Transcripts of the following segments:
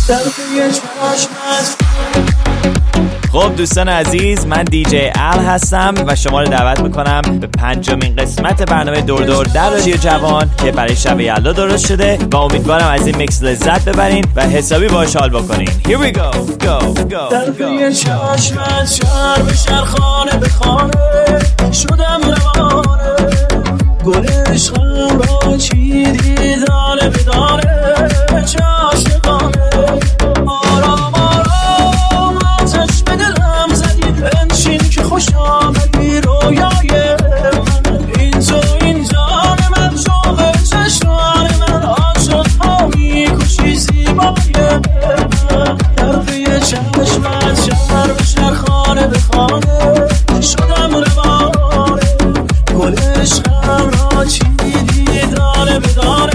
خب دوستان عزیز، من دیجی ال هستم و شما رو دعوت میکنم به 5مین قسمت برنامه دور دور در رادیو جوان که برای شب یلدا درست شده و امیدوارم از این میکس لذت ببرین و حسابی باهاش حال بکنین. Here we go go go در چشمت شهر به شهر خانه به خانه شدم روانه گل عشقم را چیدی دانه به دانه چه عاشقانه آرام آرام آتش به دلم زدی بنشین که خوش آمدی رویای من این تو این جان من شوق چشمان من عاشق‌ها می‌کشی زیبای من طرفی چشمت شهر به شهر خانه به خانه شدم روانه گل عشقم را چیدی دانه به دانه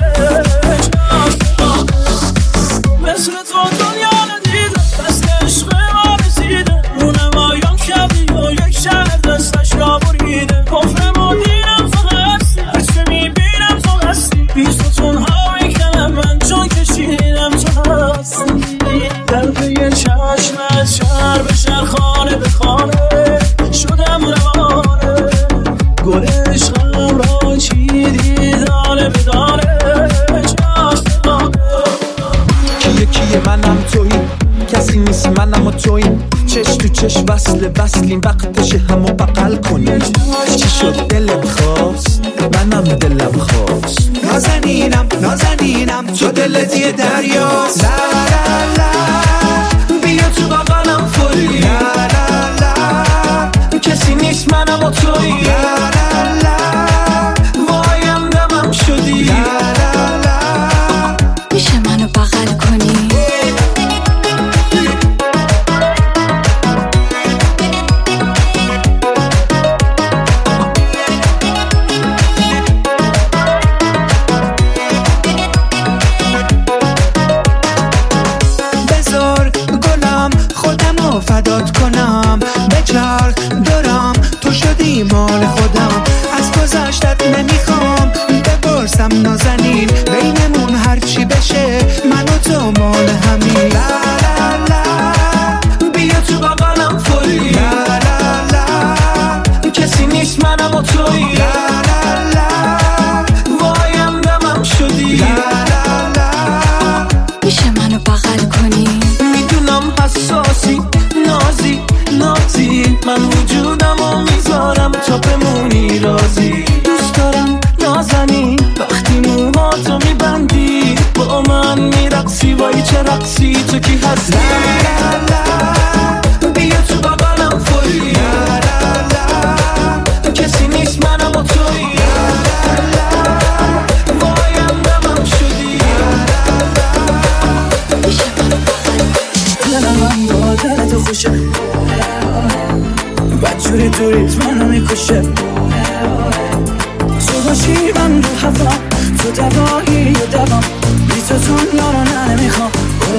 مثل تو دنیا ندیدم دست عشق ما رسیده رونمایان کردی و یک شهر دستش را بریده کفرم و دینم تو هستی هرچه میبینم تو هستی بیستون ها میکنم من چون کشیدم تو هستی در پی چشمت شهر به شهر خانه به خانه شدم روانه گل عشقم را چیدی دانه به دانه کیه منم تویی کسی نیست منم و تویی چش تو چش وصلیم وقتشه همو بغل کنیم چی شد دلت خواست منم دلم خواست نازنینم تو دلت یه دریاست لا لا لا بیا تو بغلم فوری لا لا لا کسی نیست منم و تویی لا لا لا وایم دمم شدی لا لا لا میشه منو بغل کنی بذار گلم خودمو فدات کنم بچرخ دارم تو شدی مال خودم از گذشتت نمیخوام بپرسم نازنین بینمون هرچی بشه من و تو مال همین لا لا لا بیا تو بغلم فوری لا لا لا کسی نیست منم و تویی لا لا لا وایم دمم شدی لا لا لا میشه منو بغل کنی میدونم حساسی نازی من وجودمو میذارم تا بمونی رازی دوست دارم نازنین وقتی موهاتو میبندی با من میرقصی وای چه رقصی تو کی هستی لا لا بیا تو بغلم فوری لا لا لا کسی نیست منم و تویی لا لا لا وایم دمم شدی لا لا میشه منو بغل دلم با دل تو خوشه بدجوری توریت منو میکشه تو باشی من رو هوا تو دوایی و دوام بی تو دنیا رو نمیخوام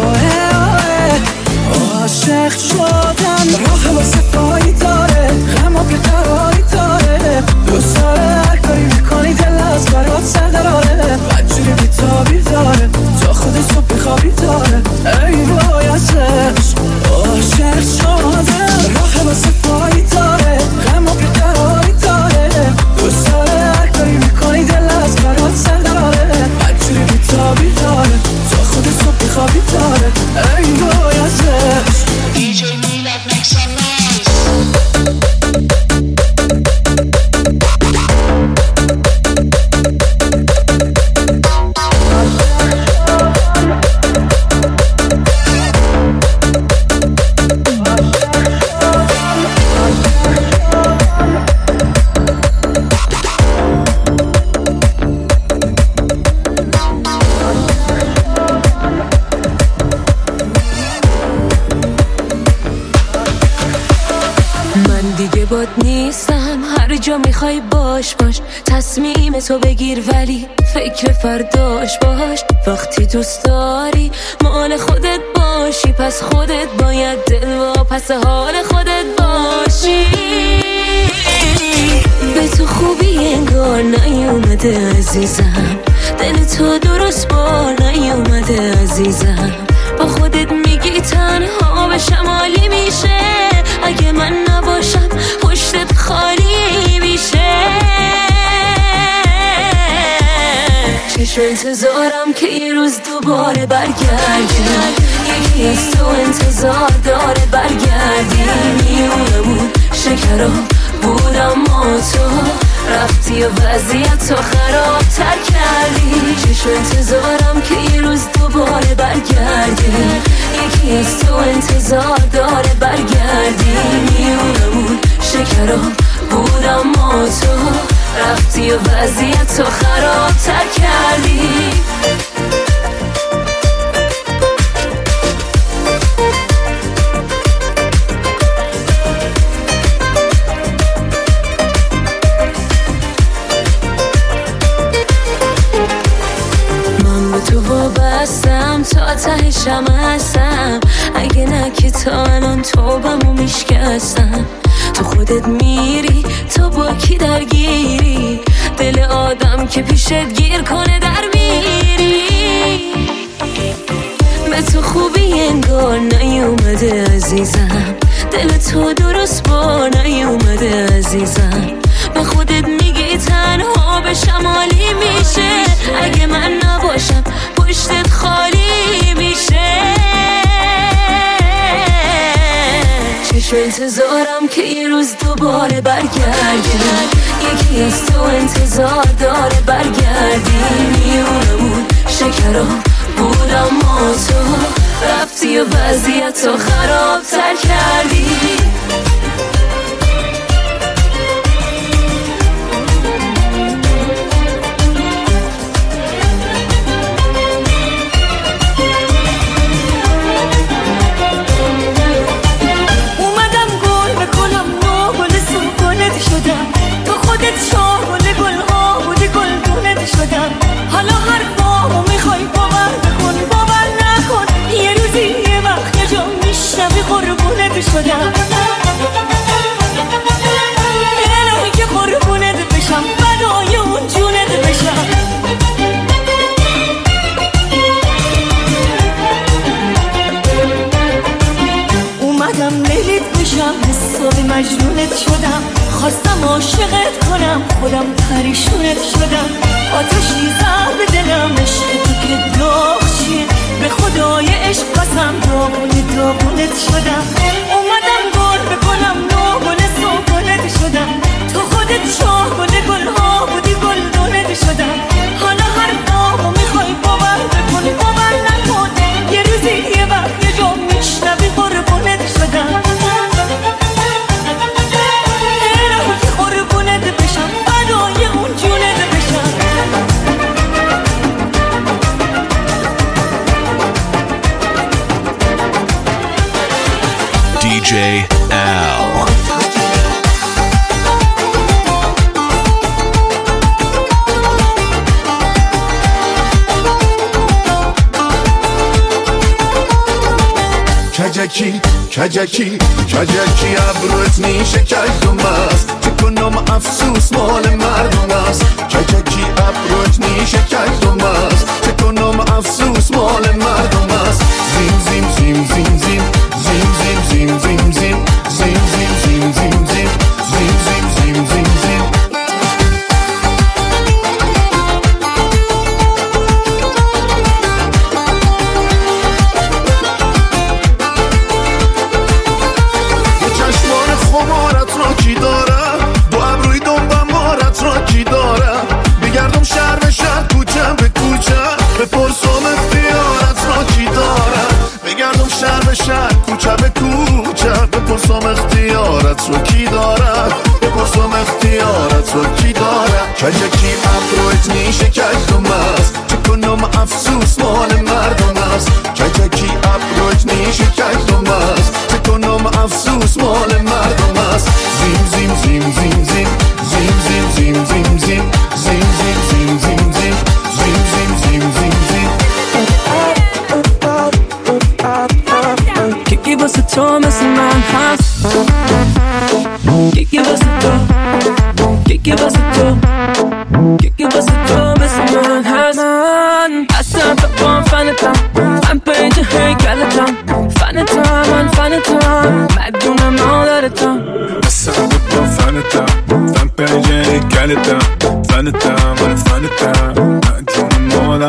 عاشق شدم راه واسه پایی داره غم و بیقراری داره دوست داره هر کاری میکنی دل از برات سر دراره بدجوری بیتابی داره تا خودت رو بخوابی داره ای وای ازش عاشق شدم راه واسه پایی داره غم و بیقراری داره دوست داره هر کاری میکنی دل از برات سر دراره بدجوری بیتابی داره تا خودت رو بخوابی داره ای وای ازش DJ Milad make some noise. باد نیستم هر جا میخوای باش تصمیم تو بگیر ولی فکر فرداش باش وقتی دوست داری مال خودت باشی پس خودت باید دل و پس حال خودت باشی به تو خوبی انگار نیومده عزیزم دل تو درست بار نیومده عزیزم با خودت چشم انتظارم که یه روز دوباره برگردی، یکی از تو انتظار داره برگردی. میونمون شکرا بود اما تو رفتی و وضعیت تو خراب تر کردی. چشم انتظارم که یه روز دوباره برگردی، یکی از تو انتظار داره برگردی. میونمون شکرا بود اما تو رفتی و وضعیت تو خراب تر کردی. تو وابستم تا تهشم هستم، اگه نه که تا الان توبمو میشکستم. تو خودت میری تو با کی درگیری، دل آدم که پیشت گیر کنه در میری. به تو خوبی انگار نیومده عزیزم، دل تو درست با نیومده عزیزم. به خودت میگی تنها به شمالی میشه، اگه من نباشم پشتت خالی میشه. چشم انتظارم که یه روز دوباره برگردی، یکی از تو انتظار داره برگردی. میونمون شکرا بود اما تو رفتی و وضعیت تو خراب تر کردی. تو خودت شاهل گل‌ها بودی گلدونت شدم. حالا حرفامو میخوای باور بکن باور نکن، یه روزی یه وقت یه جا میشنوی قربونت شدم. الهی که قربونت بشم فدای اون جونت بشم. اومدم لیلیت بشم حسابی مجنونت شدم. خواستم عاشقت کنم خودم پریشونت شدم. آتشی زد به دلم عشق تو که داغ چیه، به خدای عشق قسم داغونت شدم. اومدم گل بکنم نوگل سوگلت شدم. تو خودت شاهگل گلها بودی گلدونت شدم. حالا هر دامو میخوای باور بکن باور نکن، یه روزی یه وقت یه جا میشنوی قربونت شدم. DJ Al. کجکی کجکی کجکی ابروت میشه کجم است، چه کنم افسوس مال مردم است. کجکی ابروت میشه کجم است، چه کنم افسوس مال مردم است. زیم زیم زیم زیم زیم زیم زیم زیم زیم زیم زیم زیم زیم زیم زیم زیم زیم زیم زیم. خمارت را کی داره، دو ابروی دنبم مارت را کی داره. بگردم شهر به شهر کوچه به کوچه، بپرسم اختیارت را کی داره. بگردم شهر به شهر کوچه به کوچه، بپرسم اختیارت را کی داره. بپرسم اختیارت را کی داره. کجکی ابرویت میشه کجم است، چه کنم افسوس مال مردم است. کجکی ابرویت میشه کجم است، چه کنم افسوس مال مردم است. زیم زیم زیم زیم زیم زیم زیم زیم زیم زیم زیم زیم زیم زیم زیم زیم زیم زیم زیم. کی واسه تو مثل من هست، کی واسه تو، کی واسه تو، کی واسه تو مثل من هست. من اصلا با فنتم، من پنج هیکلتم، فنتم من فنتم، مدونم مادرتم. اصلا با فنتم، من پنج هیکلتم، فنتم من فنتم، مدونم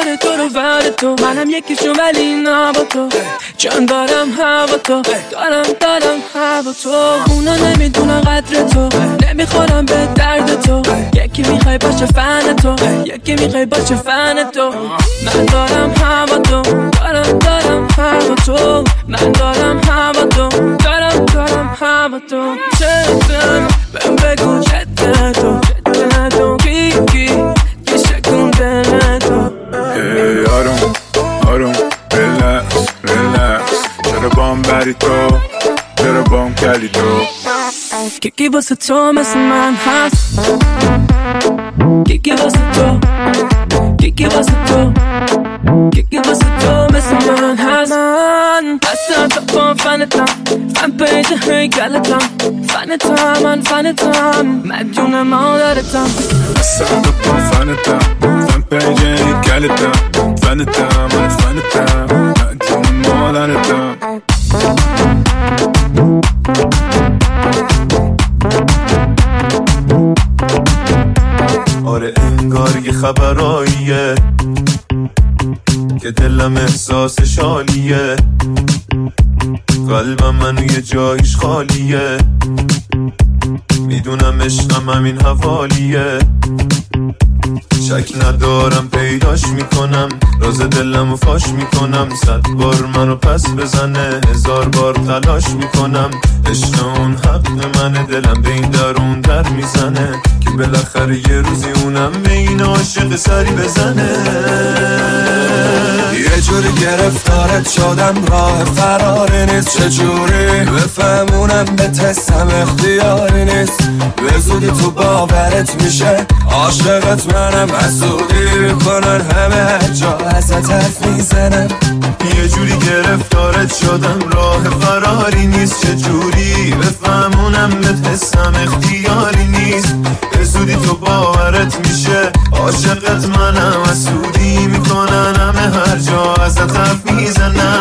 داره تو رو ور تو، منم یکیشون ولی نه با تو، جان دارم هوا تو، دارم هوا تو. اونا نمیدونن قدر تو، نمیخورم به درد تو، یکی میخوای باشه فن تو، یکی میخوای باشه فن تو. من دارم هوا تو، دارم هوا تو، من دارم هوا تو، دارم هوا تو. چطور بهم بگو چطور تو کی شکون دل تو. آروم relax چرا بام بری تو، چرا بام کلی تو. کی واسه تو مثل من هست، کی واسه تو، کی واسه تو، کی واسه تو مثل من هست. من اصلا تو با فنتم، فن پیج هیکلتم، فنتم من فنتم، مدیون مادرتم. اصلا تو با فنتم، فن پیج هیکلتم، فنتم من فنتم، مدیون مادرتم. آره انگار یه خبراییه که دلم احساس شالیه، قلبم منو یه جایش خالیه، میدونم عشقم همین حوالیه، شک ندارم پیداش میکنم، راز دلمو فاش میکنم، 100 بار منو پس بزنه 1000 بار تلاش میکنم، عشق اون حق منه، دلم به این درون در میزنه که بالاخره یه روزی اونم به این عاشق سری بزنه. یه جوری گرفتارت شدم راه فراری نیست، چجوری بفهمونم به تستم اختیاری نیست، به زودی تو باورت میشه عاشقت منم، حسودی میکنن همه جا ازت حرف میزنم. یه جوری گرفتارت شدم راه فراری نیست، چجوری بفهمونم به تستم اختیاری نیست، به زودی تو باورت میشه عاشقت منم، حسودی میکنن همه هر جا ازت حرف میزنم.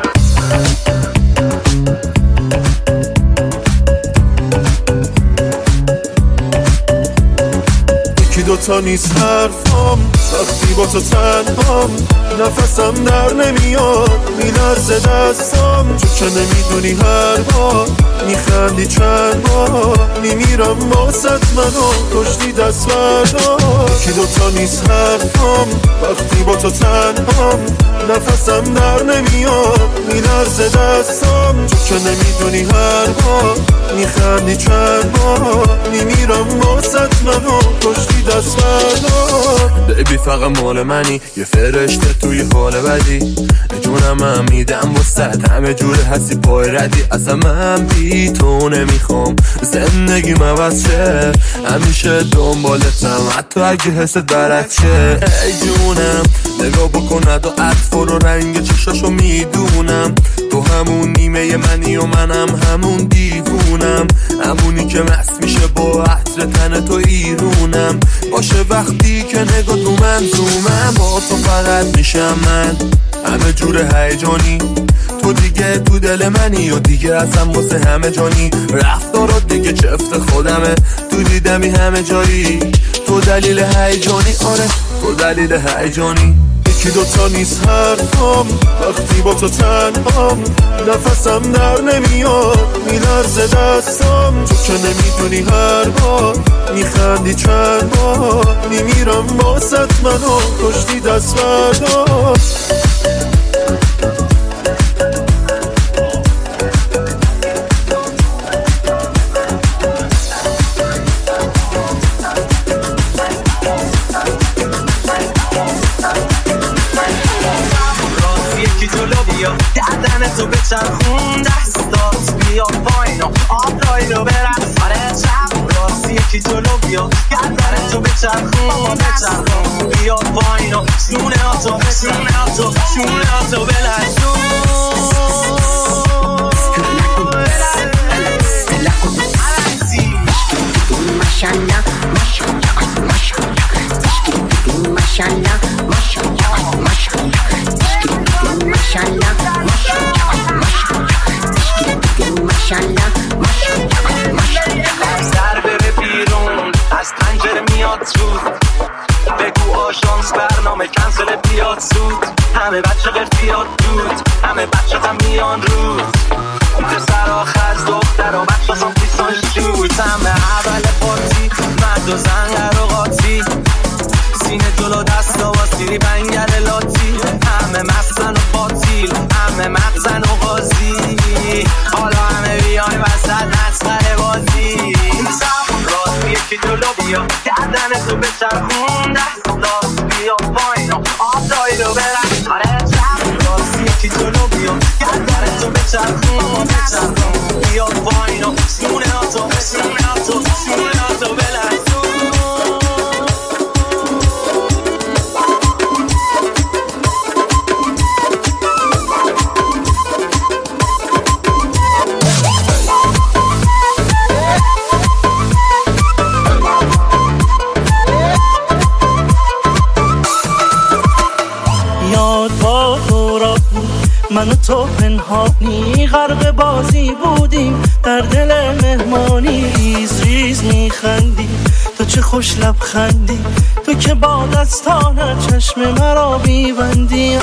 یکی دوتا نیست حرفم، وقتی با تو تنهام نفسم در نمیاد، میلرزه دستم چون که نمیدونی هر بار میخندی چند بار میمیرم باست منو کشتی دست بردار. یکی دوتا نیست حرفم، وقتی با تو تنهام نفسم در نمیاد، میلرزه دستم چون که نمیدونی هر بار میخندی چند بار میمیرم باست منو کشتی دست بردار. بیبی فقط مال منی، یه فرشته توی حال بدی، جونم هم میدم وسط همه جور هستی پای ردی، اصلا من بی تو نمیخوام زندگی عوض شه، همیشه دنبالتم حتی اگه حست برعکس شه. ای جونم نگاه بکن ندو عطف و رنگ چشاشو میدونم، تو همون نیمه منی و منم همون دیوونم، همونی که مست میشه با عطر تن تو ایرونم، باشه وقتی که نگاه تو منظومم، با تو فقط میشم من همه جور هیجانی، تو دیگه تو دل منی و دیگه اصلا واسه همه جانی، رفتارات دیگه چفت خودمه، تو دیدمی همه جایی، تو دلیل هیجانی، آره تو دلیل هیجانی. یکی دوتا نیست حرفم، وقتی با تو تنهام نفسم در نمیاد، میلرزه دستم تو که نمیدونی هر بار میخندی چند بار میمیرم باست منو کشتی دست بردار. تو بچرخون دستات بیا پایین و آبرایلو برس آره چپ راست یکی جلو بیا گردن تو بچرخون بیا پایین و شونه آتو بلرزون ماشالله سر بره بیرون از پنجره میاد زود بگو آژانس برنامه کنسل بیاد همه بچه قرفیات دود، همه بچه هم میان روز، پسر آخر دختر و بچه هم پیسان شود، همه اول پارتی مرد و زنگر و قاطی، سینه جلو دست و سیری بنگر لاتی، همه مستن و پاتیل، همه مغزن و غازی، حالا همه بیای وسط نسخره بازی، راست یکی جلو بیا گردن تو بچرخون، دست راست بیا پایین و آب دایی رو برن، آره چپ راست یکی جلو بیا گردن تو بچرخون، بیا پایین و سونه ها تو بلن. من و تو پنهانی غرق بازی بودیم، در دل مهمانی ریز ریز میخندی، تو چه خوش لبخندی، تو که با دستانت چشم مرا میبندی.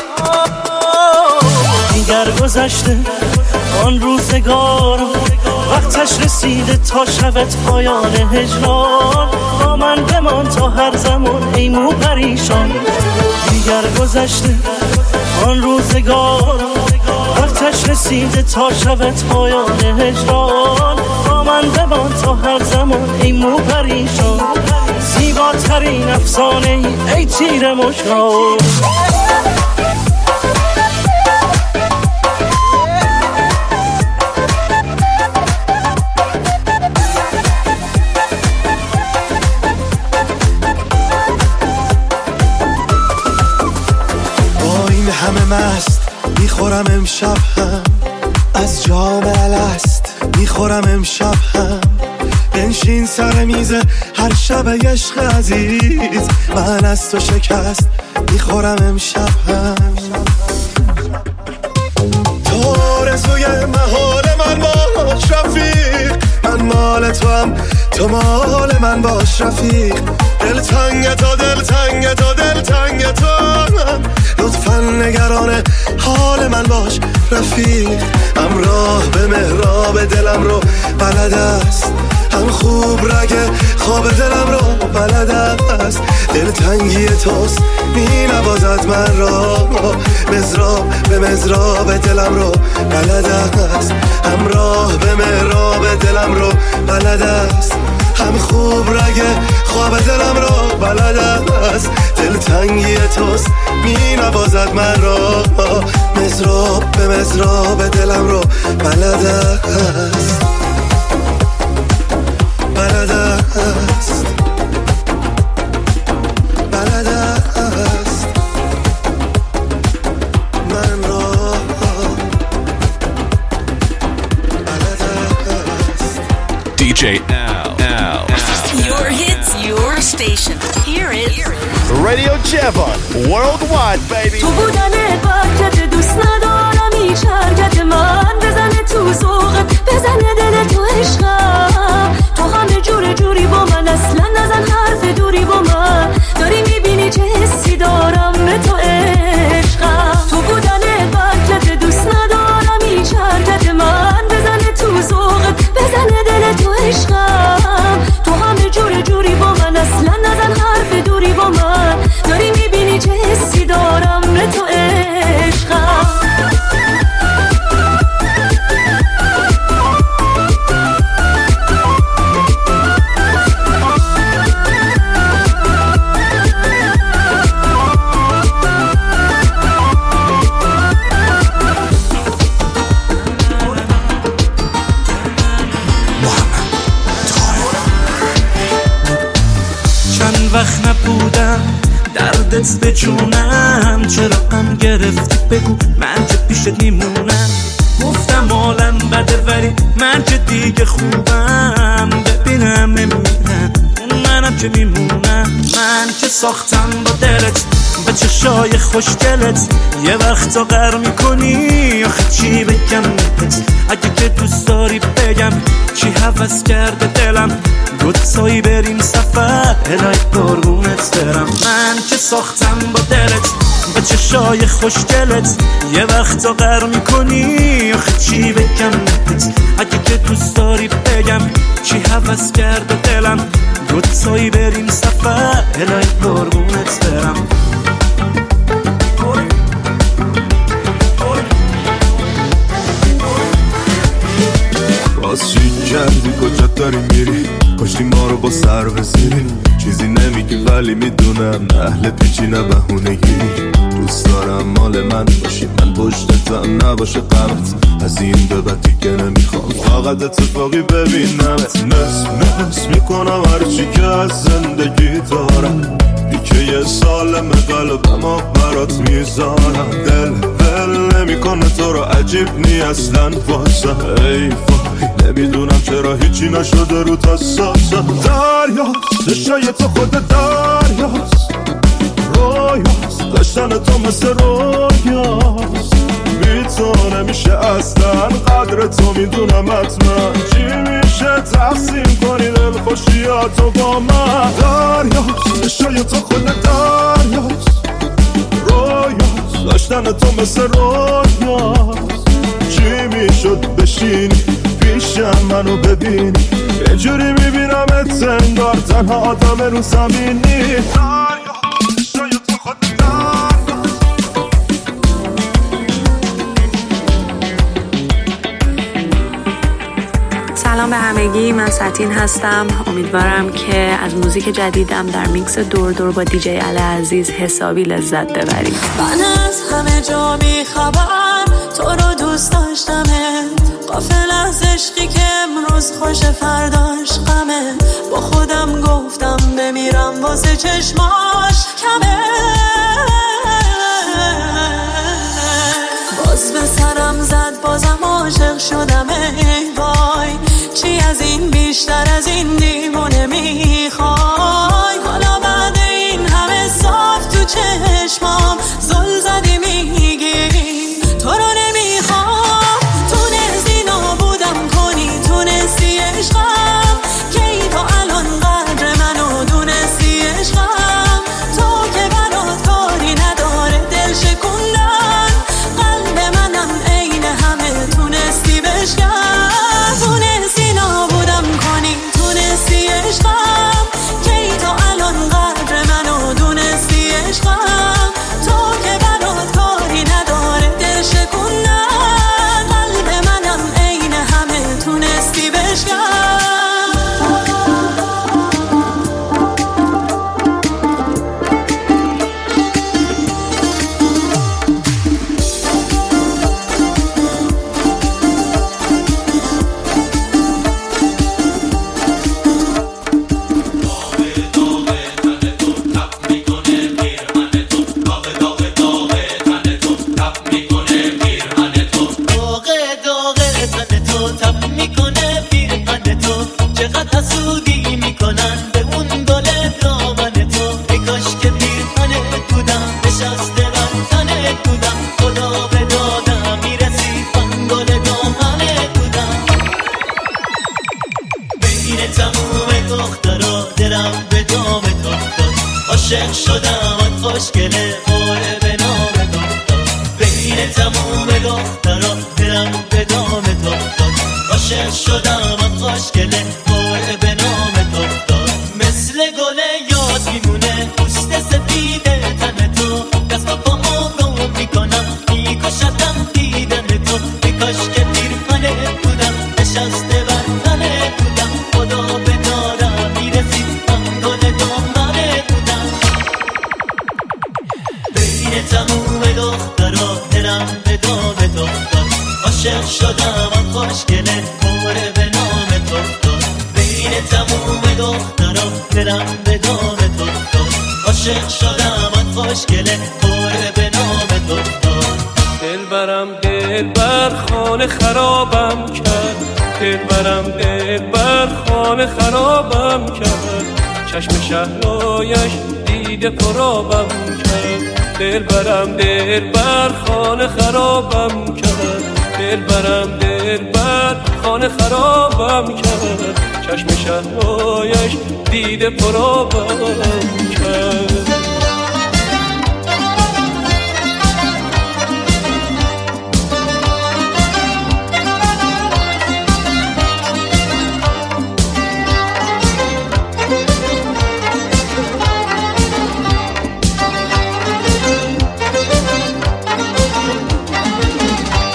دیگر گذشته آن روزگارم، وقتش رسیده تا شود پایان هجران، با من بمان تا هر زمان ای مو پریشان. دیگر گذشته آن روزگارم، وقتش رسیده تا شود پایان هجران، با من بمان تا هر زمان ای مو پریشان. زیباترین افسانه ای تیر مشکان. همه مست میخورم امشب هم از جام الست، میخورم امشب هم بنشین سر میز هر شب عشق عزیز، من از تو شکست میخورم امشب هم. تو آرزوی محال من باش رفیق، من مال تو هم تو مال من باش رفیق، دل تنگ تو دل تنگ تو دل تنگ تو، لطفا نگران حال من باش رفیق، همراه به محراب دلم رو بلد است، هم خوب رگ خواب دلم رو بلد است، دل تنگی توست می نوازد من را، مزراب به مزراب دلم رو بلد است، همراه به محراب دلم رو بلد است، هم خوب رگ خواب دلم رو بلد است، دل تنگی توست می نوازد من را، مزراب به مزراب دلم رو بلد است، بلد است، بلد است من را، بلد است. DJ Al. Your hits, your station. Here is Radio Javon Worldwide, baby. تو بودن برکت دوست ندارم هیچ حرکت من، بزنه تو ذوقت بزنه دل تو عشقم، تو همه جور جوری با من اصلا نزن حرف دوری با من، داری میبینی چه حسی دارم به تو عشقم، تو بودن برکت دوست ندارم هیچ حرکت من، بزنه تو ذوقت بزنه دل تو عشقم، تو همه جور جوری با من اصلا نزن حرف دوری با من، داری میبینی چه حسی دارم به تو عشقم. وقت نبودم دردت به جونم، چرا غم گرفتی بگو من که پیشت میمونم، گفتم عالم بده ولی من که دیگه خوبم، ببینم میمیرم اون منم که میمونم، من که ساختم با دلت به چشای خوشگلت، یه وقتا غر میکنی آخه چی بگم بهت، اگه که دوست داری بگم چی هوس کرده دلم، دوتایی بریم سفر الهی قربونت برم، من که ساختم با دلت به چشای خوشگلت یه وقتا قهر میکنی. آخه چی بگم بهت اگه که دوست داری بگم چی هوس کرده دلم دوتایی بریم سفر الهی قربونت برم. چی کردی کجا داری میری کاشتی ما رو با سر بزیری چیزی نمیگی ولی میدونم اهل پیچی نه بهونگی دوست دارم مال من باشی من پشتتم نباشه غمت از این به بعد دیگه نمیخوام فقط اتفاقی ببینمت نس میکنم هرچی که از زندگی دارم که یه سالم قلبم برات میذارم دل نمیکنه تو رو عجیب نی اصلا واسم ای وای نمیدونم چرا هیچی نشده رو تساسم دریاست چشای تو خود دریاست رویاست داشتن تو مثل رویاست بی تو نمیشه اصلا قدر تو میدونم حتما چی میشه تقسیم کنی دل خوشیاتو با من دریاست چشای تو خود دریاست رویاست داشتن تو مثل رویاست چی میشد بشینی پیشم منو ببینی یه جوری میبینم انگار تنها آدم رو زمینی شاید تو خود سلام به همگی، من ساتین هستم. امیدوارم که از موزیک جدیدم در میکس دور دور با دیجی ال عزیز حسابی لذت ببرید. من از همه جا بیخبر تو رو دوست داشتمت غافل از عشقی که امروز خوش فرداش غمه با خودم گفتم بمیرم واسه چشماش کمه باز به سرم زد بازم عاشق شدم ای وای چی از این بیشتر از این دیوونه میخوای حالا بعد این همه صاف تو چشمام زل زدی میگی تو رو نمیخوام تونستی نابودم کنی تونستی عشقم کی تو الان قدر منو دونستی عشقم تو که برات کاری نداره دل شکوندن قلب منم عین همه تونستی بشکن تونستی نابودم کنی تونستی عشقم کی تو الان قدر منو دونستی عشقم تو که برات کاری نداره دل شکوندن قلب منم عین همه تونستی بشکن عاشق شدم آن خوشگله خوره به نام تو بین تموم دخترا دلم به دام تو عاشق شدم آن خوشگله خوره به نام تو مثل گل یاد میمونه پوست سفید تن تو دست با پامو گم میکنم میکشتم دیدن تو بیکاش که پیرهنه بودم نشسته بر تنه بودم خدا به دارم میرسید من گل دامنه بودم بین تموم دخترا دلم به دام تو عاشق شدم آن خوشگله خوره به نام تو بین تموم دخترا دلم به دام تو عاشق شدم آن خوشگله خوره به نام تو دلبرم دلبر خانه خرابم کرد دلبرم دلبر خانه خرابم کرد چشم شهلایش دیده پرابم کرد دلبرم دلبر خانه خرابم کرد دلبرم دلبر خانه خرابم کرد چشم شهلایش دیده پرابم کرد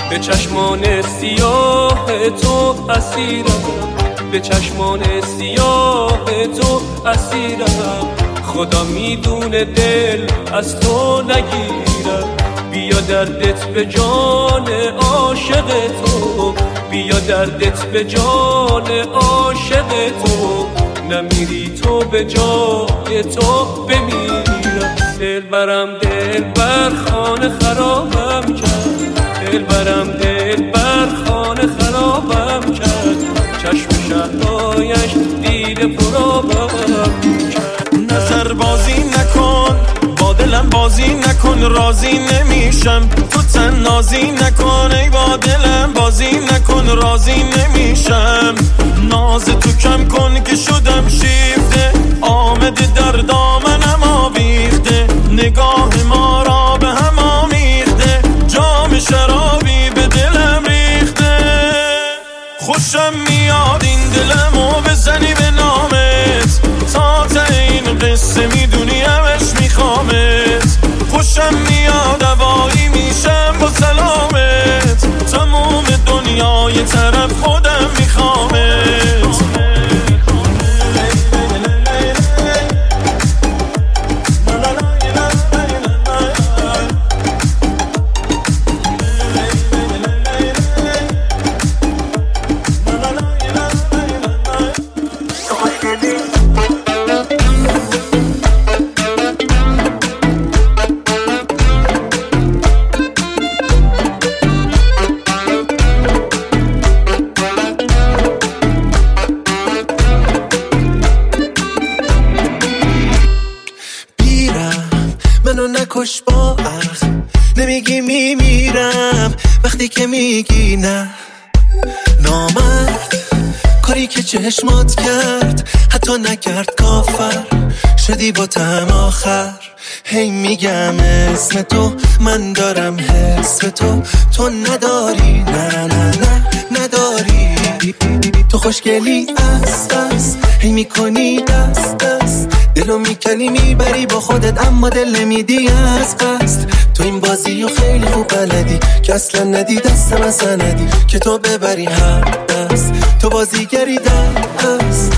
به چشمان سیاه تو اسیرم، به چشمان سیاه تو اسیرم. خدا میدونه دل از تو نگیرم. بیا دردت به جان عاشق تو، بیا دردت به جان عاشق تو. نمیری تو به جای تو بمیرم. دلبرم دلبر خانه خرابم کرد، دلبرم دلبر خانه خرابم کرد. چشم شهرهایش دیده پرابم کرد. نظر بازی نکن با دلم بازی نکن، راضی نمیشم تو تنازی نکن. ای با دلم بازی نکن، راضی نمیشم. ناز تو کم کن که شدم شیفته، آمده در دامنم آویخته. نگاه ما را به هم آمیخته، جام شرابی به دلم ریخته. خوشم میاد این دلمو بزنی به نامت، تا این قصه میدونی همش میخوامت. خوشم میاد هوایی میشم با سلامت، تموم دنیا یه طرف خودم میخوامت. نکش با عقل، نمیگی میمیرم وقتی که میگی نه. نامرد کاری که چشمات کرد حتی نکرد کافر، شدی با طعم آخر. هی میگم اسم تو، من دارم حس به تو، تو نداری. نه نه نه نداری. تو خوشگلی است هی میکنی دست دست، دلو میکنی میبری با خودت اما دل نمیدی از قصد. تو این بازیو خیلی خوب بلدی که اصلا ندی دستم اصلا ندی که تو ببری هر دست. تو بازیگری دست.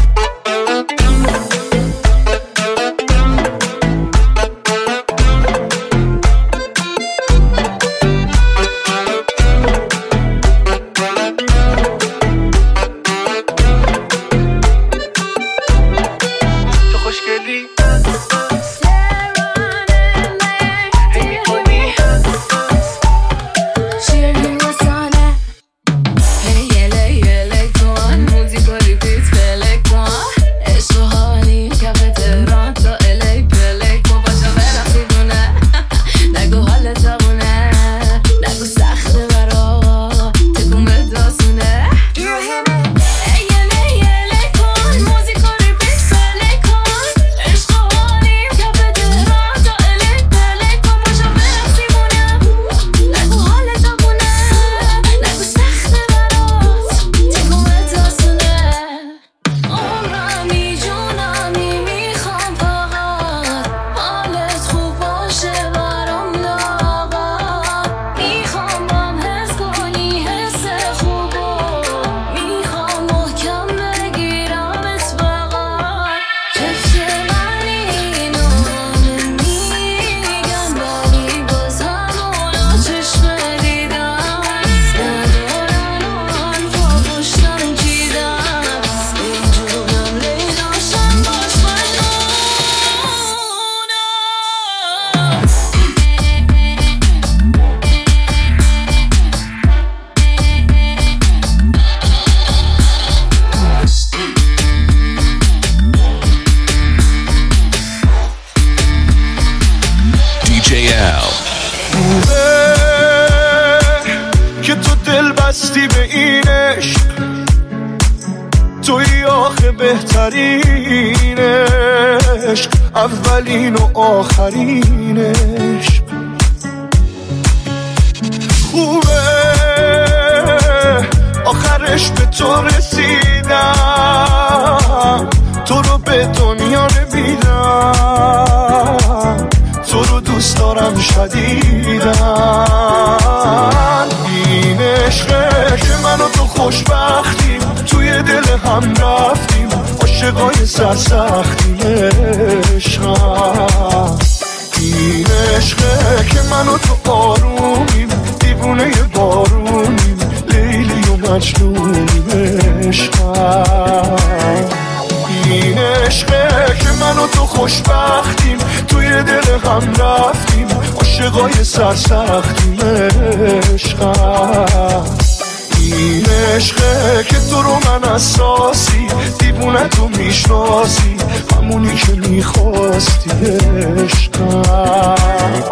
که تو دل بستی به این عشق، توی آخه بهترین عشق، اولین و آخرین عشق. خوبه آخرش به تو رسیدم، تو رو به دنیا نمیدم، تو رو دوست دارم شدیدن. این عاشقای سرسختیم عشقم. این عشقه که من و تو آرومیم، دیوونه بارونیم، لیلی و مجنونیم عشقم. این عشقه که من و تو خوشبختیم، توی دل هم رفتیم، عاشقای سرسختیم عشقم. این عشقه که تو رو من اساسی، دیوونه تو میشناسی، همونی که میخواستی عشقم.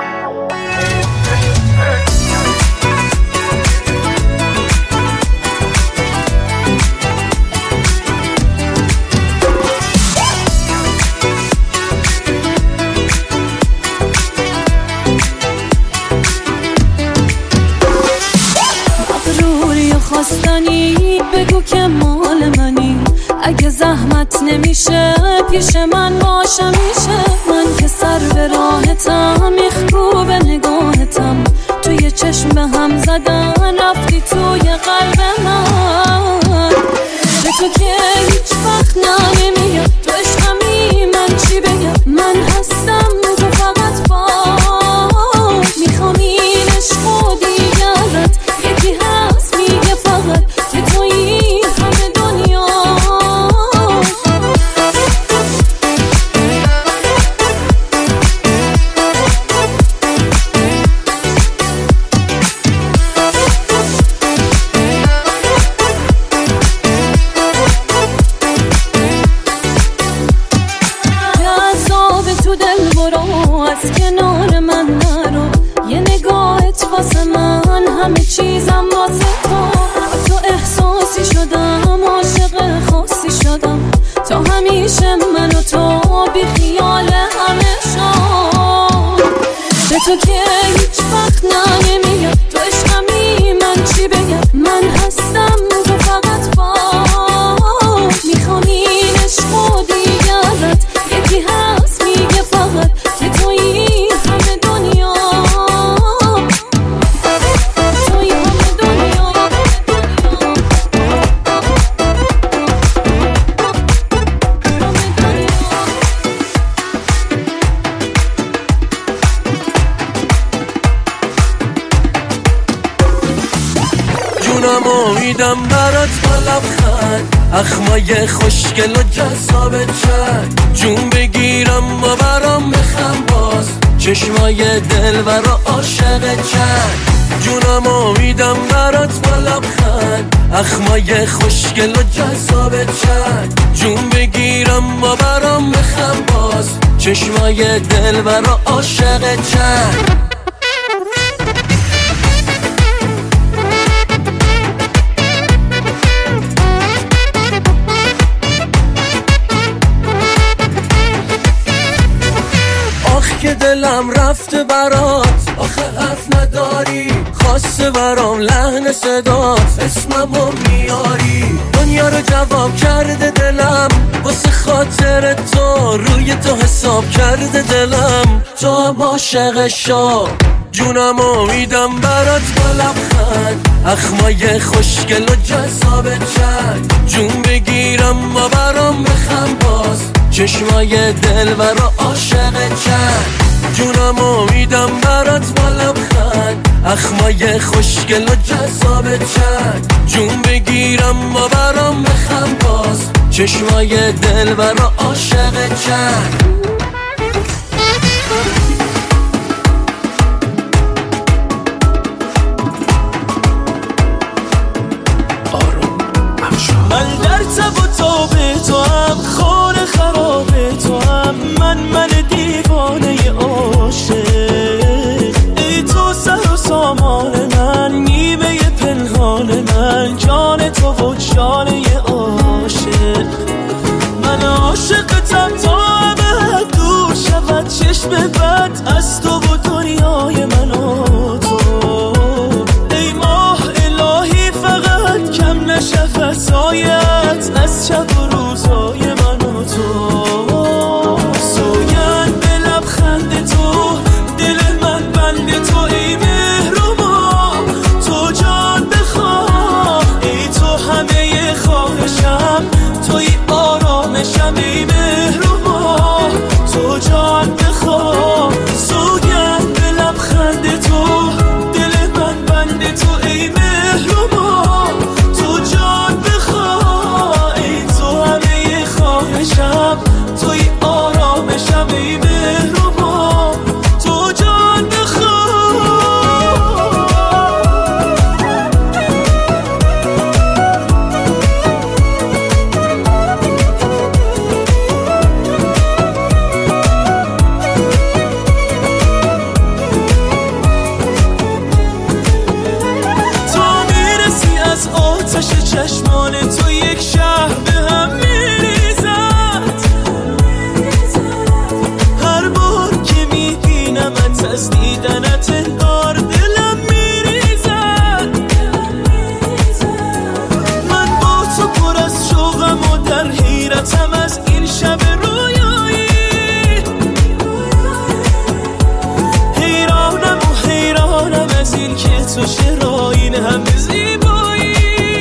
خواستنی بگو که مال منی، اگه زحمت نمیشه پیش من باشه میشه. من که سر به راحتم، میخکو به نگاهتم، توی چشم به هم زدن رفتی توی قلب من. به تو که هیچ وقت نمیاد، تو عشقمی من چی بگم، من هستم تو فقط با میخوام این عشق و دیگرت، یکی هست میگه فقط که تو این همه دنیا. جذاب تو دل برو، از کنار من نرو، یه نگاهت واسه من همه چیزم واسه تو احساسی شدم، عاشق خاصی شدم، تا همیشه من و تو بی خیال همه شد. به تو که هیچ وقت نمیاد، تو عشقمی من چی بگم، من هستم تو فقط با میخوام این عشق و دیگرت، یکی هست میگه فقط که تو این همه دنیا. امیدم برات با لبخند، اخمای خوشگل و جذابت چند، جون بگیرم و برام بخم باز، چشمای دلبر و عاشقت چند. جونم امیدم برات با لبخند، اخمای خوشگل و جذابت چند، جون بگیرم و برام بخم باز، چشمای دلبر و عاشقت چند. که دلم رفته برات، آخه حرف نداری، خواسته برام لحن صدات، اسممو میاری، دنیا رو جواب کرده دلم، واسه خاطر تو روی تو حساب کرده دلم، تو هم عاشق شو. جونم امیدم برات با لبخند، اخمای خوشگل و جذابت چند، جون بگیرم و برام بخم باز، چشمای دلبر و عاشقت چند. جونم امیدم برات با لبخند، اخمای خوشگل و جذابت چند، جون بگیرم و برام بخم باز، چشمای دلبر و عاشقت چند. من در تب و تاب تو هم، خور خراب تو هم، من دیوانه عاشق، ای تو سر و سامان من، نیمه پنهان من، جان تو و جان عاشق. من عاشقتم تا ابد، چشمان تو یک شهر به هم میریزد. هر بار که میبینمت از دیدنت انگار دلم میریزد. من با تو پر از شوقم و در حیرتم از این شب رویایی. حیرانم از این که تو چرا این همه زیبایی.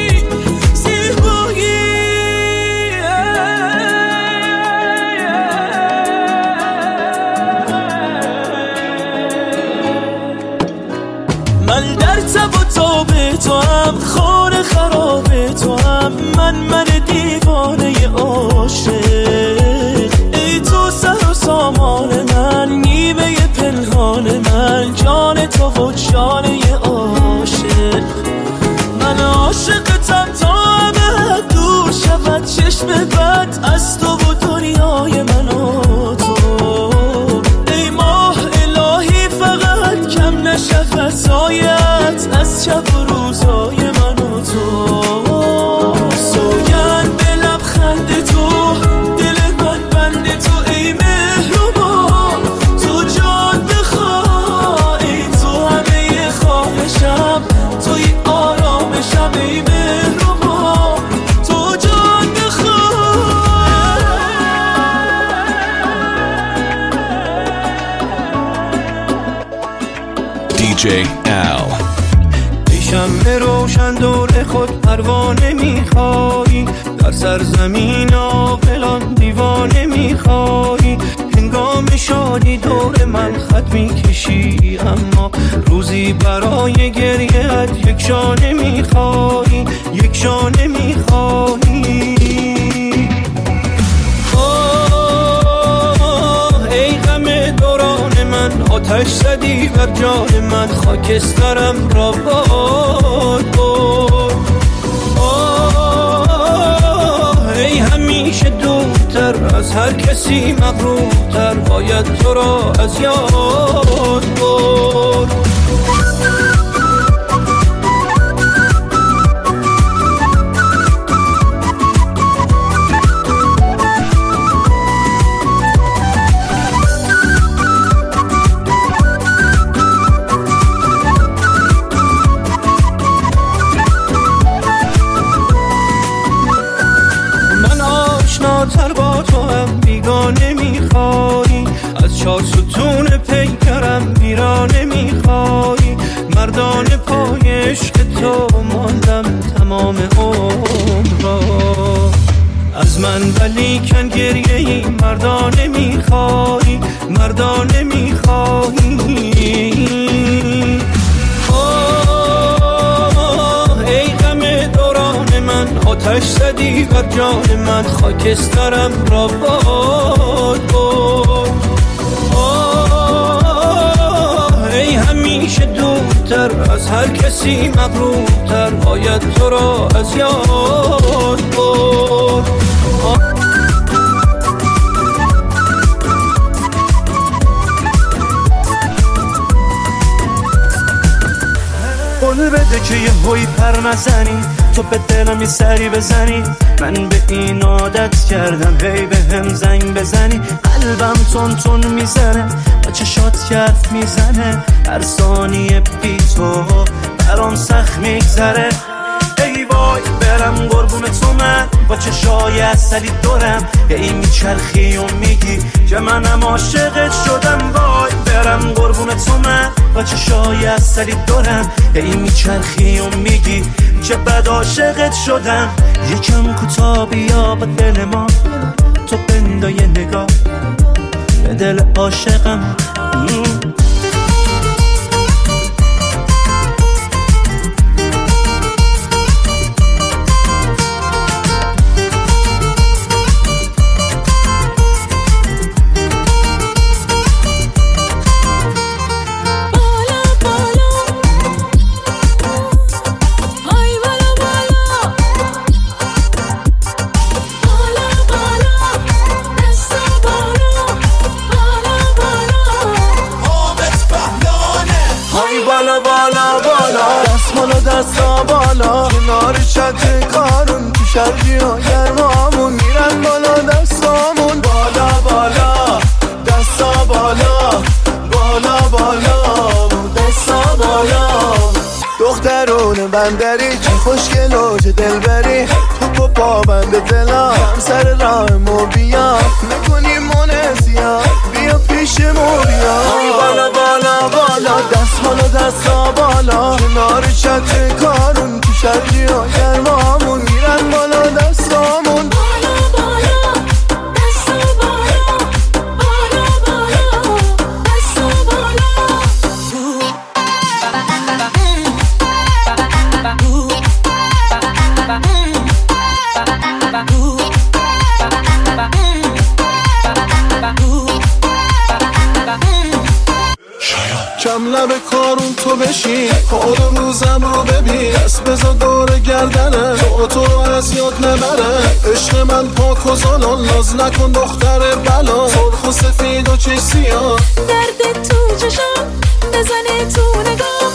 من در تب و تاب تو هم، خانه خراب تو هم، من دیوانه عاشق. ای تو سر و سامان من، نیمه پنهان من، جان تو و جانه عاشق. من عاشقتم تا همه دور شود چشم بد از تو و دنیای من و تو. ای ماه الهی فقط کم نشود سایت از شب و روزای من و تو. سوگند به لبخند تو، دل من بند تو ای مهربان. تو جان بخواه، ای تو همه خواهشم، توی آرامشم ای مهربان. تو جان بخواه. DJ Al. شمع روشن دور خود پروانه میخوایی، در سرزمین عاقلان دیوانه میخوایی. هنگام شادی دور من خط میکشی، اما روزی برای گریه‌ات یک شانه میخوایی، یک شانه میخوایی. ای غم دوران من، آتش زدی بر جان من، خاکسترم را باد برد. ای همیشه دورتر از هر کسی مغرورتر، باید تو را از یاد برد. تر با تو هم بیگانه میخوایی، از چار ستون پیکرم ویرانه میخوایی. مردانه پای عشق تو ماندم تمام عمر را از من، ولی کن گریه ای مردانه میخوایی، مردانه میخوایی. ای غم دوران من، آتش زدی بر جان من، خاکسترم را باد برد. ای همیشه دورتر از هر کسی مغرورتر، باید تو را از یاد برد. قول بده که یه هوی پر نزنی، تو به دلم یه سری بزنی. من به این عادت کردم هی به هم زنگ بزنی. قلبم تون تون میزنه، با چشات حرف میزنه. هر ثانیه بی تو برام سخت میگذره. ای وای برم قربون تو من، با چشای عسلی دورم. ای میچرخی و میگی که منم عاشقت شدم. وای برم قربون تو من، با چشای عسلی دورم. ای میچرخی و میگی که بد عاشقت شدم. یکم کوتاه بیا با دل ما، تو بندای نگاه به دل عاشقم. دستا بالا کنار چت بندری چه خوشگل و چه دلبری تو و پابند دلم کم سر راهمو بیا نکنی منسیا بیا پیشمو بیا بالا بالا بالا دست بالا دستا بالا کنار چت کارون تو شرجی و گرمامون میرن بالا دستامون کم لب کارون تو بشین حال روزم رو ببین دست بزا دور گردنه تو از یاد نبره عشق من پاک و زالان ناز نکن دختر بلا سرخ و سفید و چش سیاه درد تو چشم بزنه تو نگاه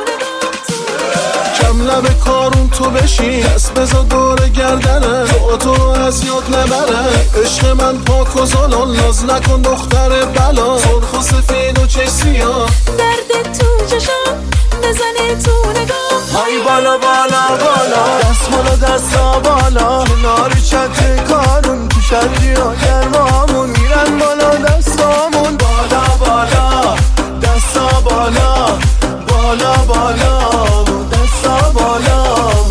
کم لب کارون تو بشین دست بزا دور گردنه تو از یاد نبره عشق من پاک و زالان ناز نکن دختر بلا سرخ و سفید و چش سیاه درد تو چشم بزنه تو نگاه های بالا بالا بالا دست بالا دستا بالا کنار چت کارون تو شرجی و گرمامون میرن بالا دستامون بالا بالا دستا بالا بالا بالا دستا بالا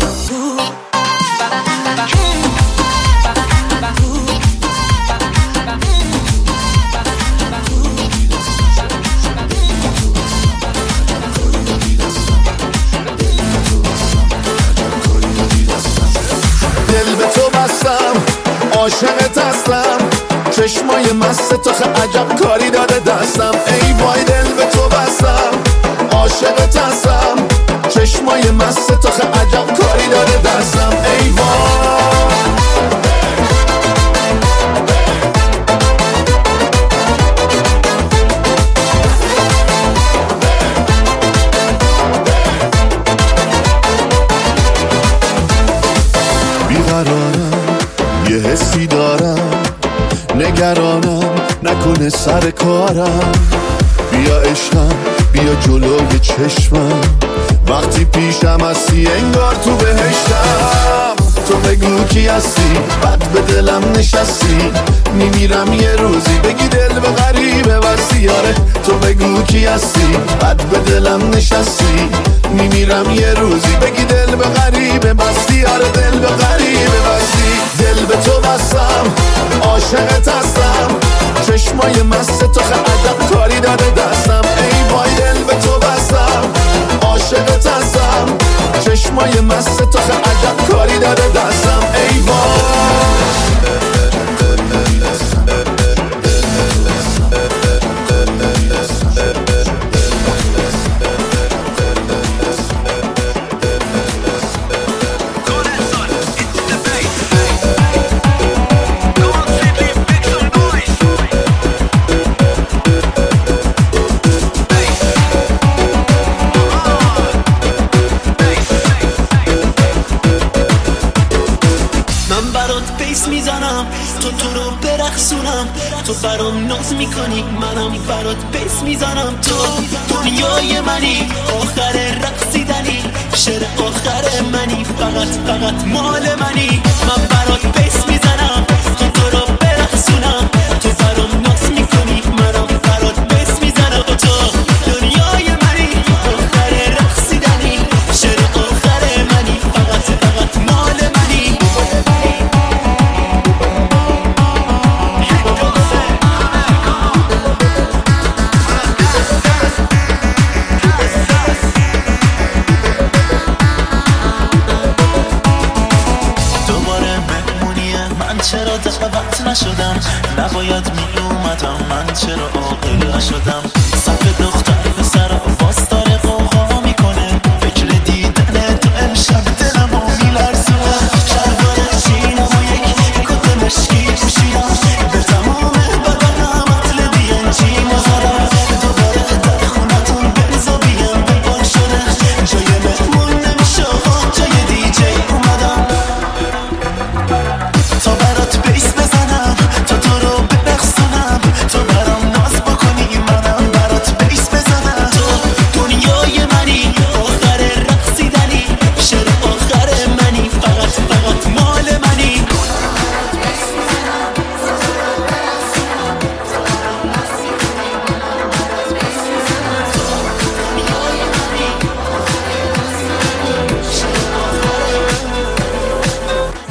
عاشقت هستم چشمای مست تو عجب کاری داده دستم ای وای دل به تو بستم عاشقت هستم چشمای مست تو عجب کاری داده دستم ای وای بیقرارم یه حسی دارم نگرانم نکنه سر کارم بیا عشقم بیا جلوی چشمم وقتی پیشم هستی انگار تو بهشتم تو بگو کی هستی بد به دلم نشستی میمیرم یه روزی بگی دل به غریبه بستی یاره تو بگو کی هستی بد به دلم نشستی میمیرم یه روزی بگی دل به غریبه بستی یاره دل به غریبه بستی دل به تو بستم عاشقت هستم چشمای مست تو عجب کاری داده دستم ای وای دل به تو بستم عاشقت هستم چشمای مست تو عجب کاری داده دستم ای وای تو برام ناز میکنی منم برات پیس میزنم تو دنیای منی آخر رقصیدنی شعر آخر منی فقط مال منی من برات پیس میزنم تو رو برقصونم تو برام ناز میکنی منم برات پیس میزنم تو دنیای منی آخر رقصیدنی شعر آخر منی فقط مال منی نشدم نباید می اومدم من چرا عاقل نشدم صف دختر به سر واسطاره قوقا میکنه فکر دیدن تو امشب دلمو میلرزونه شلوار شینم و یک کت مشکی پوشیدم به تمام بدنم اطل بینجی مزارم دوباره در خونتون بریزا بیم ببار شده جای مهمون نمیشه جای دیجی اومدم تا برات بیس بزنم تا تو رو برقصونم تو برام ناز بکنی منم برات بیس بزنم تو دنیا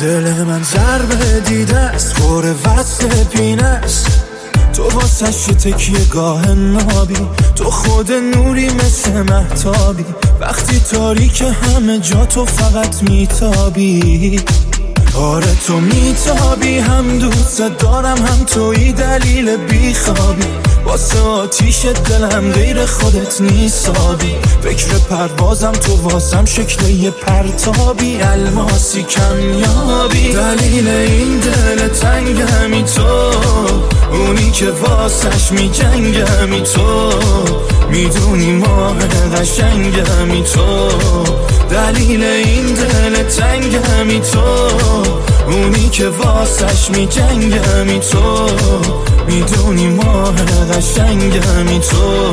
دل من ضربه دیده است خور وصل پینه است تو واسش تکیه گاه نابی تو خود نوری مثل مهتابی وقتی تاریک همه جا تو فقط میتابی آره تو میتابی هم دوست دارم هم توی دلیل بیخوابی واسه آتیش دلم غیر خودت نیسابی فکر پروازم تو واسم شکل یه پرتابی الماسی کمیابی دلیل این دل تنگمی تو اونی که واسش میجنگمی تو میدونی ماه قشنگمی تو دلیل این دل تنگمی تو اونی که واسش میجنگمی تو میدونی ماه قشنگمی تو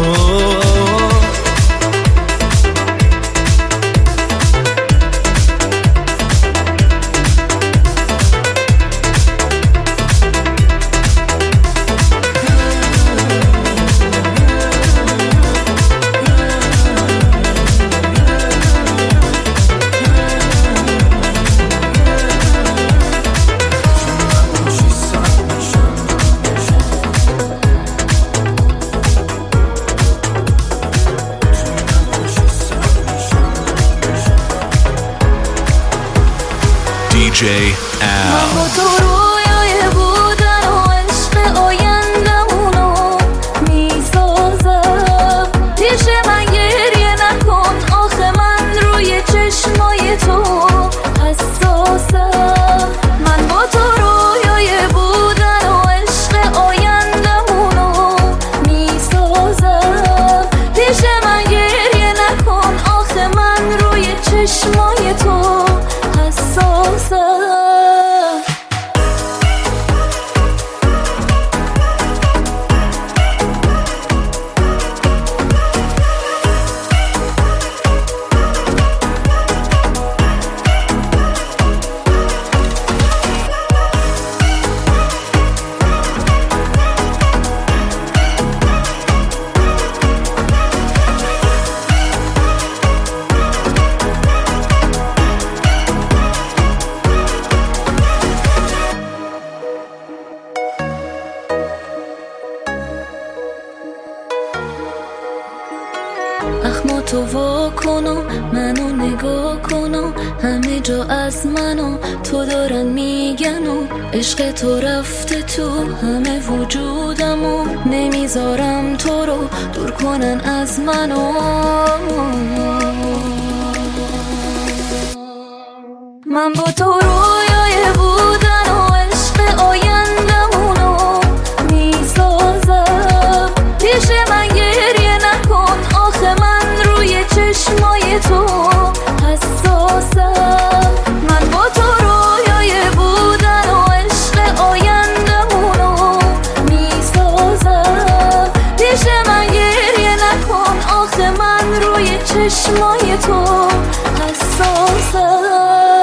DJ Al. اخما تو وا کنم منو نگاه کنم همه جا از منو تو دارن میگن و عشق تو رفته تو همه وجودمو نمیذارم تو رو دور کنن از منو من با تو رویای بودن و عشق آیندمونو میسازم پیش من گریه نکن آخه من روی چشمای تو حساسم من با تو رویای بودن و عشق آیندمونو میسازم پیش من گریه نکن آخه من روی چشمای تو حساسم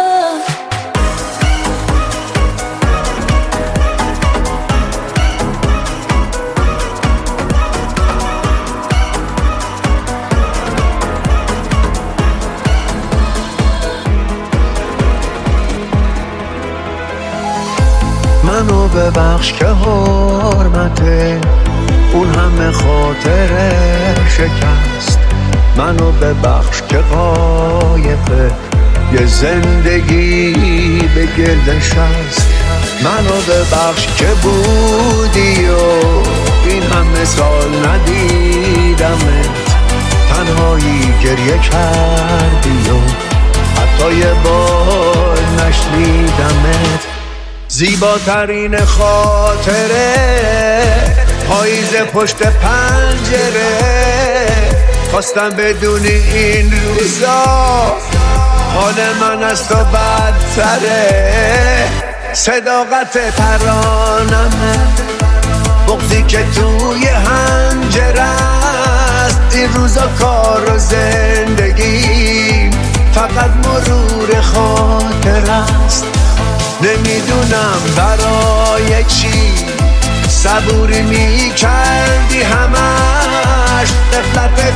منو ببخش که حرمته اون همه خاطر شکست منو ببخش که قایقه یه زندگی به گردش هست منو ببخش که بودی و این همه سال ندیدمت تنهایی گریه کردی و حتی یه بار نشنیدمت زیباترین خاطره پاییز پشت پنجره خواستم بدونی این روزا حال من از تو بدتره صداقت ترانمه بغضی که توی حنجره است این روزا کار و زندگی فقط مرور خاطر است نمیدونم برای چی صبوری میکردی همش غفلت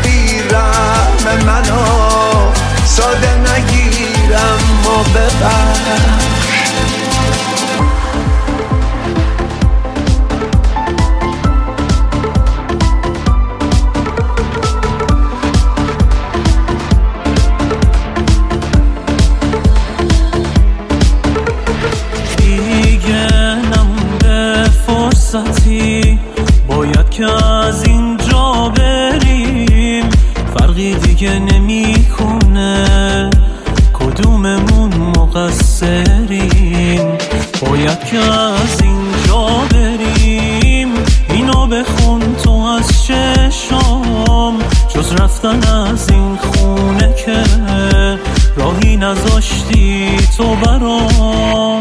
بیرم منو ساده نگیرم و ببخش رفتن از این خونه که راهی نذاشتی تو برام.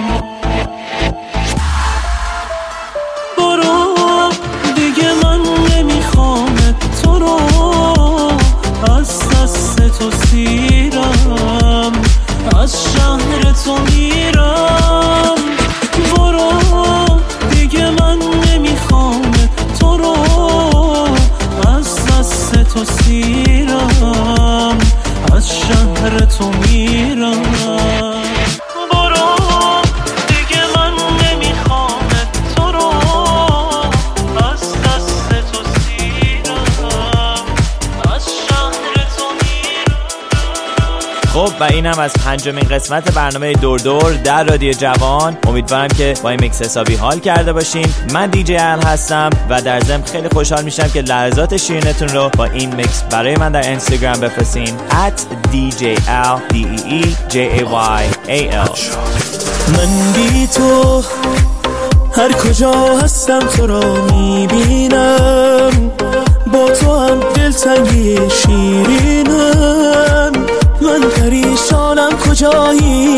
برو دیگه من نمیخوام تو رو، از دست تو سیرم، از شهر تو میرم. برو دیگه من نمیخوام تو رو، از دست تو سیرم، از شهر تو میرم. برو دیگه من نمیخوام تو رو، از دست تو سیرم، از شهر تو میرم. خب و این هم از پنجمین قسمت برنامه دور دور در رادیو جوان. امیدوارم که با این میکس حسابی حال کرده باشین. من دیجی ال هستم و در ضمن خیلی خوشحال میشم که لحظات شیرینتون رو با این میکس برای من در اینستاگرام بفرستین @DJAL DEEJAYAL. من بی تو هر کجا هستم تو رو میبینم، با تو هم دلتنگی شیرینم. من پریشانم کجایی،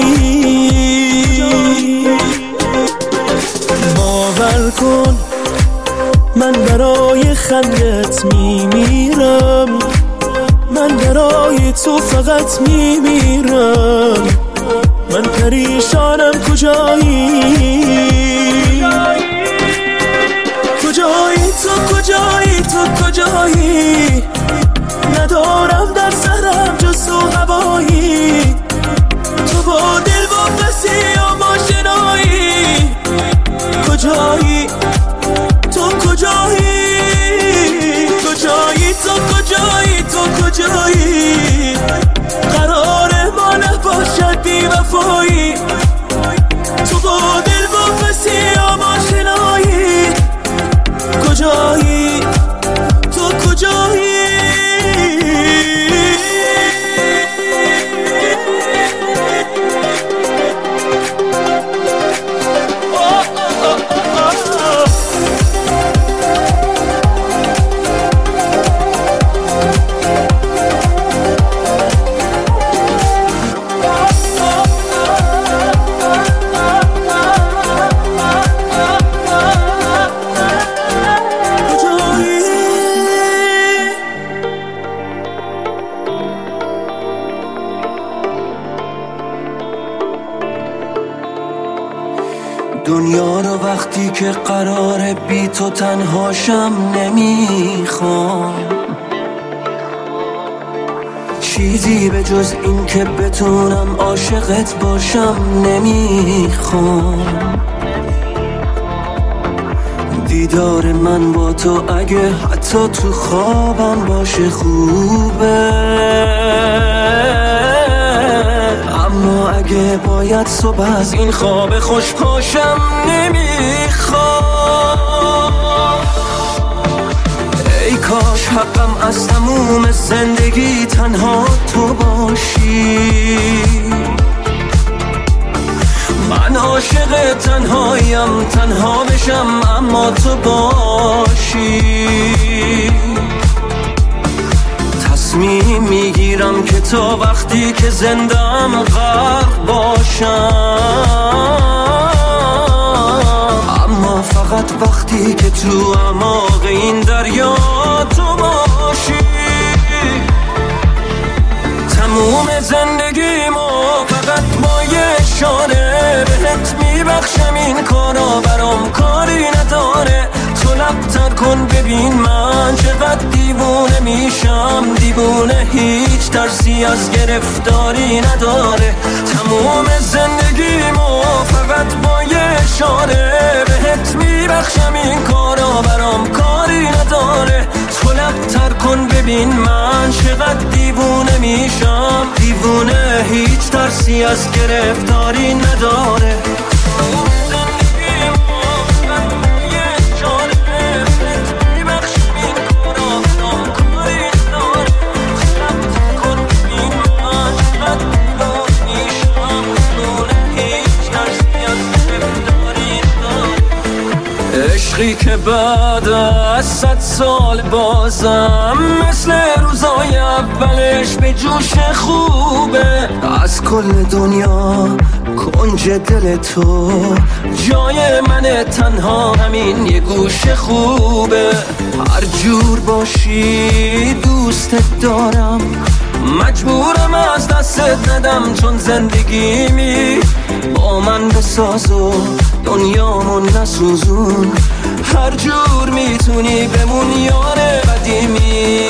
باور کن من برای خندت میمیرم، من برای تو فقط میمیرم. من پریشانم کجایی، کجایی تو، کجایی تو، کجایی؟ ندارم در سرم جز تو هوایی، تو با دل واپسی و ماشنایی. کجایی تو، کجایی؟ کجایی تو، کجایی تو، کجایی؟ قرار ما نباشد بی وفایی، تو با دل واپسی و ماشنایی. کجایی تو، کجایی؟ دنیا رو وقتی که قراره بی تو تنهاشم نمیخوام، چیزی به جز این که بتونم عاشقت باشم نمیخوام. دیدار من با تو اگه حتی تو خوابم باشه خوبه، اما اگه باید صبح از این خواب خوش پاشم نمیخوام. ای کاش حقم از تموم زندگی تنها تو باشی، من عاشق تنهایم، تنها بشم اما تو باشی. تصمیم میگیرم که تا وقتی که زندم غرق باشم، اما فقط وقتی که تو اعماق این دریا تو باشی. تموم زندگیمو فقط با یه اشاره بهت میبخشم، این کارا برام کاری نداره. تو لب‌تر کن ببین من چقدر دیوونه میشم، دیوونه هیچ ترسی از گرفتاری نداره. تموم زندگیمو فقط با یه اشاره بهت میبخشم، این کارا برام کاری نداره. تو لب‌تر کن ببین من چقدر دیوونه میشم، دیوونه هیچ ترسی از گرفتاری نداره. عشقی که بعد از 100 سال بازم مثل روزای اولش به جوش خوبه. از کل دنیا کنج دل تو جای من تنها همین یه گوش خوبه. هر جور باشی دوستت دارم، مجبورم از دستت ندم چون زندگیمی با من بساز و دنیامون نسوزون. هر جور میتونی بمون یار قدیمی.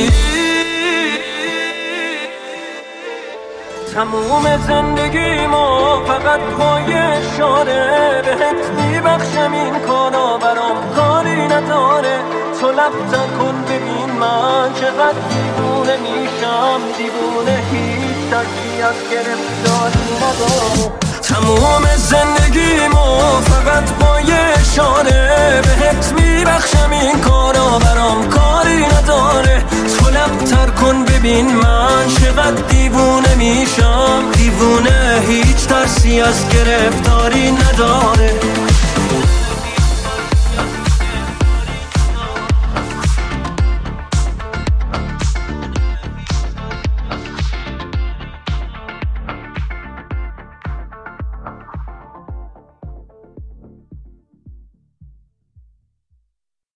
تموم زندگیمو فقط با یه اشاره بهت میبخشم، این کارا برام کاری نداره. تو لبتر کن ببین من چقدر دیوونه میشم، دیوونه هیچ ترکی از گرفتاری نداره. تموم زندگیمو فقط با یه اشاره بهت میبخشم، این کارا برام کاری نداره. تو لبتر کن ببین من چقدر دیوونه میشم، دیوونه هیچ ترسی از گرفتاری نداره.